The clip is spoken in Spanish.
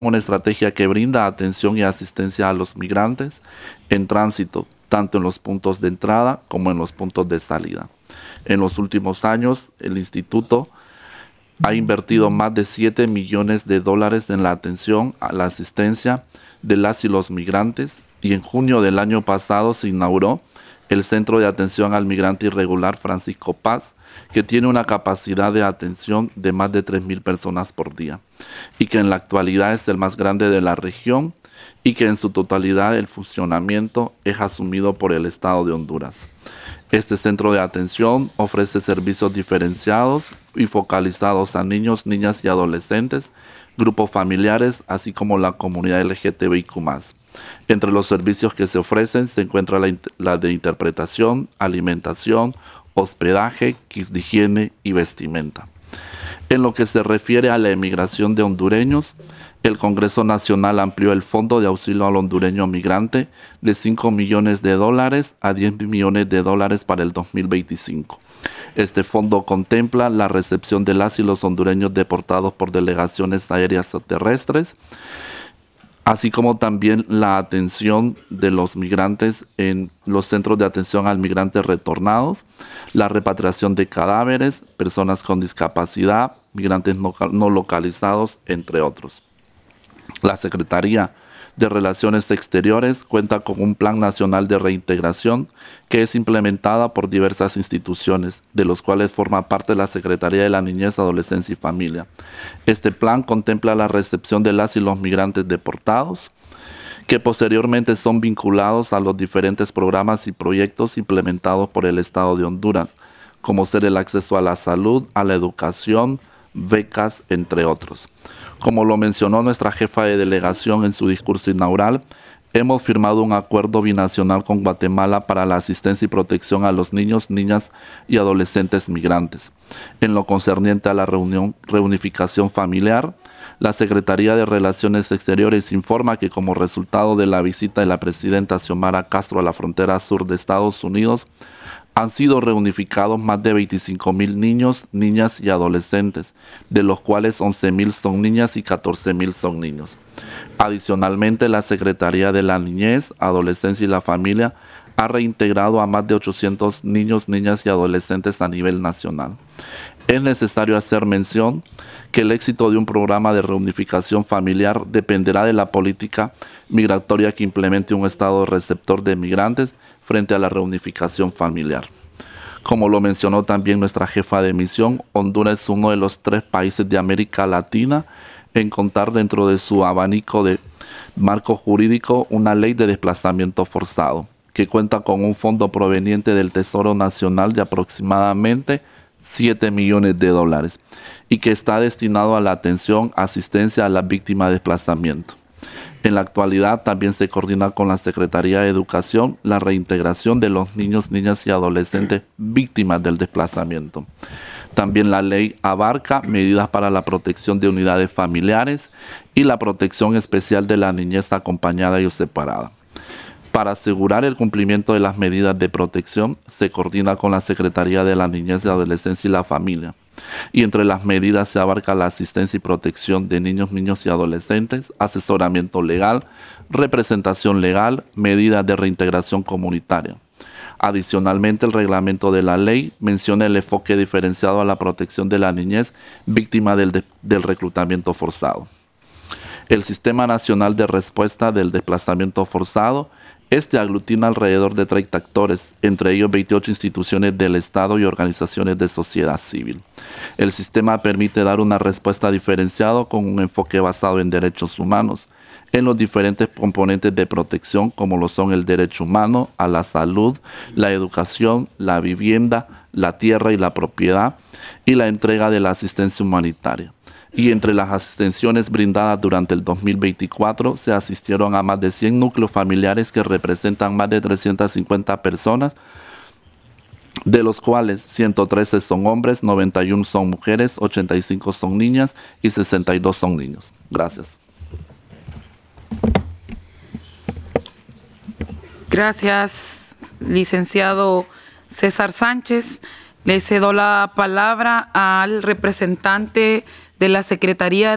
una estrategia que brinda atención y asistencia a los migrantes en tránsito, tanto en los puntos de entrada como en los puntos de salida. En los últimos años, el instituto ha invertido más de 7 millones de dólares en la atención a la asistencia de las y los migrantes, y en junio del año pasado se inauguró el Centro de Atención al Migrante Irregular Francisco Paz, que tiene una capacidad de atención de más de 3.000 personas por día y que en la actualidad es el más grande de la región, y que en su totalidad el funcionamiento es asumido por el Estado de Honduras. Este centro de atención ofrece servicios diferenciados y focalizados a niños, niñas y adolescentes, grupos familiares, así como la comunidad LGTBIQ+. Entre los servicios que se ofrecen se encuentra la de interpretación, alimentación, hospedaje, kits de higiene y vestimenta. En lo que se refiere a la emigración de hondureños, el Congreso Nacional amplió el Fondo de Auxilio al Hondureño Migrante de 5 millones de dólares a 10 millones de dólares para el 2025. Este fondo contempla la recepción de las y los hondureños deportados por delegaciones aéreas o terrestres, así como también la atención de los migrantes en los centros de atención al migrante retornados, la repatriación de cadáveres, personas con discapacidad, migrantes no localizados, entre otros. La Secretaría de Relaciones Exteriores cuenta con un Plan Nacional de Reintegración que es implementada por diversas instituciones, de los cuales forma parte la Secretaría de la Niñez, Adolescencia y Familia. Este plan contempla la recepción de las y los migrantes deportados, que posteriormente son vinculados a los diferentes programas y proyectos implementados por el Estado de Honduras, como ser el acceso a la salud, a la educación, becas, entre otros. Como lo mencionó nuestra jefa de delegación en su discurso inaugural, hemos firmado un acuerdo binacional con Guatemala para la asistencia y protección a los niños, niñas y adolescentes migrantes. En lo concerniente a la reunificación familiar, la Secretaría de Relaciones Exteriores informa que como resultado de la visita de la presidenta Xiomara Castro a la frontera sur de Estados Unidos, han sido reunificados más de 25,000 niños, niñas y adolescentes, de los cuales 11,000 son niñas y 14,000 son niños. Adicionalmente, la Secretaría de la Niñez, Adolescencia y la Familia ha reintegrado a más de 800 niños, niñas y adolescentes a nivel nacional. Es necesario hacer mención que el éxito de un programa de reunificación familiar dependerá de la política migratoria que implemente un Estado receptor de migrantes frente a la reunificación familiar. Como lo mencionó también nuestra jefa de misión, Honduras es uno de los 3 países de América Latina en contar dentro de su abanico de marco jurídico una ley de desplazamiento forzado, que cuenta con un fondo proveniente del Tesoro Nacional de aproximadamente 7 millones de dólares y que está destinado a la atención, asistencia a las víctimas de desplazamiento. En la actualidad también se coordina con la Secretaría de Educación la reintegración de los niños, niñas y adolescentes víctimas del desplazamiento. También la ley abarca medidas para la protección de unidades familiares y la protección especial de la niñez acompañada y separada. Para asegurar el cumplimiento de las medidas de protección, se coordina con la Secretaría de la Niñez, de Adolescencia y la Familia. Y entre las medidas se abarca la asistencia y protección de niños, niños y adolescentes, asesoramiento legal, representación legal, medidas de reintegración comunitaria. Adicionalmente, el reglamento de la ley menciona el enfoque diferenciado a la protección de la niñez víctima del reclutamiento forzado. El Sistema Nacional de Respuesta del Desplazamiento Forzado aglutina alrededor de 30 actores, entre ellos 28 instituciones del Estado y organizaciones de sociedad civil. El sistema permite dar una respuesta diferenciada con un enfoque basado en derechos humanos, en los diferentes componentes de protección como lo son el derecho humano a la salud, la educación, la vivienda, la tierra y la propiedad, y la entrega de la asistencia humanitaria. Y entre las asistencias brindadas durante el 2024 se asistieron a más de 100 núcleos familiares que representan más de 350 personas, de los cuales 113 son hombres, 91 son mujeres, 85 son niñas y 62 son niños. Gracias. Gracias, licenciado César Sánchez. Le cedo la palabra al representante de la Secretaría de